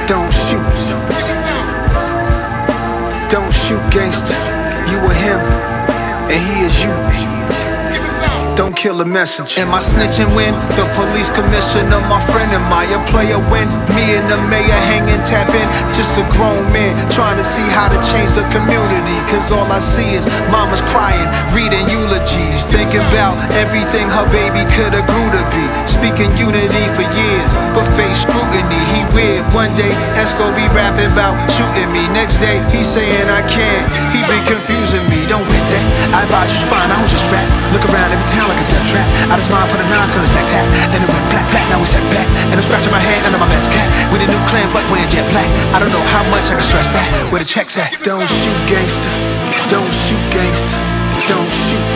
Don't shoot. Don't shoot, gangster. You or him, and he is you. Don't kill a messenger. Am I snitching when the police commissioner, my friend, am I a player when me and the mayor hanging, tapping? Just a grown man trying to see how to change the community. Cause all I see is mamas crying, reading eulogies, thinking about everything her baby could've grew to be. Speaking unity for years, but face scrutiny. He weird. One day Esco be rapping about shooting me. Next day he saying I can't. He be confusing me. Don't with that. I advise you fine, I don't just rap. Look around every town like a death trap. I just mind put a 9 till his neck tap. Then it went black, black, now we set back. And I'm scratching my head under my best cat. With a new clan but wearing jet black. I don't know how much I can stress that. Where the checks at? Don't shoot, gangster. Don't shoot, gangster. Don't shoot.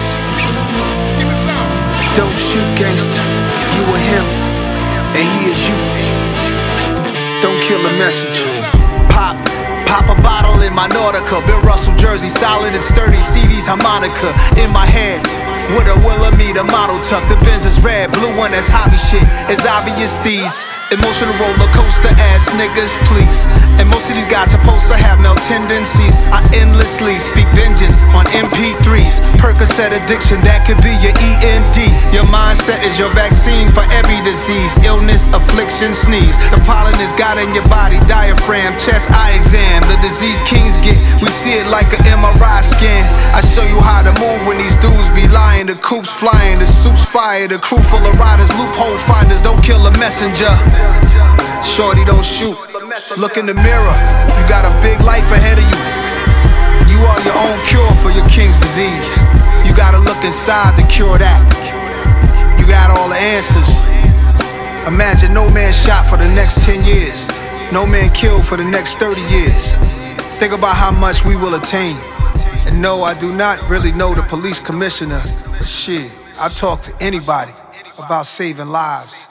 Don't shoot, gangster. You or him, and he is you. Don't kill a messenger. Pop a bottle in my Nautica. Bill Russell jersey, solid and sturdy. Stevie's harmonica in my head. With a Wilhelmina model tuck. The Benz is red, blue one, that's hobby shit. It's obvious these emotional roller coaster ass niggas, please. And most of these guys supposed to have no tendencies. I endlessly speak vengeance on MP3s. Percocet addiction, that could be your END. Your mindset is your vaccine for every disease, illness, affliction, sneeze. The pollen is got in your body, diaphragm, chest, eye exam. The disease kings get, we see it like an MRI scan. I show you how to move when these dudes be lying. The coops flying, the suits fire, the crew full of riders, loophole finders. Don't kill a messenger. Shorty, don't shoot. Look in the mirror. You got a big life ahead of you. You are your own cure for your king's disease. You gotta look inside to cure that. You got all the answers. Imagine no man shot for the next 10 years. No man killed for the next 30 years. Think about how much we will attain. And no, I do not really know the police commissioner. But shit, I talk to anybody about saving lives.